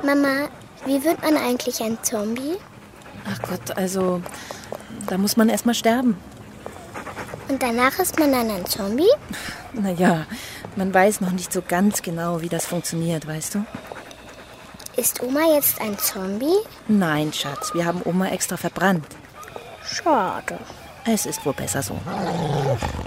Mama, wie wird man eigentlich ein Zombie? Ach Gott, also, da muss man erst mal sterben. Und danach ist man dann ein Zombie? Naja, man weiß noch nicht so ganz genau, wie das funktioniert, weißt du? Ist Oma jetzt ein Zombie? Nein, Schatz, wir haben Oma extra verbrannt. Schade. Es ist wohl besser so.